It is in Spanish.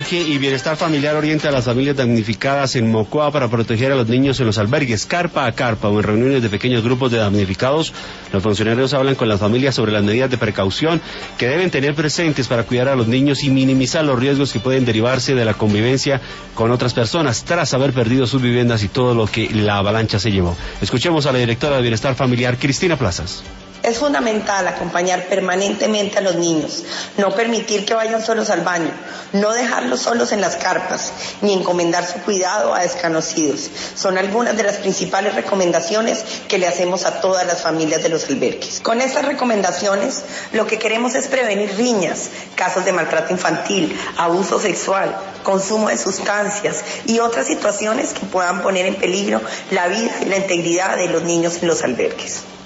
Consorcio y Bienestar Familiar orienta a las familias damnificadas en Mocoa para proteger a los niños en los albergues, carpa a carpa o en reuniones de pequeños grupos de damnificados. Los funcionarios hablan con las familias sobre las medidas de precaución que deben tener presentes para cuidar a los niños y minimizar los riesgos que pueden derivarse de la convivencia con otras personas tras haber perdido sus viviendas y todo lo que la avalancha se llevó. Escuchemos a la directora de Bienestar Familiar, Cristina Plazas. Es fundamental acompañar permanentemente a los niños, no permitir que vayan solos al baño, no dejarlos solos en las carpas, ni encomendar su cuidado a desconocidos. Son algunas de las principales recomendaciones que le hacemos a todas las familias de los albergues. Con estas recomendaciones, lo que queremos es prevenir riñas, casos de maltrato infantil, abuso sexual, consumo de sustancias y otras situaciones que puedan poner en peligro la vida y la integridad de los niños en los albergues.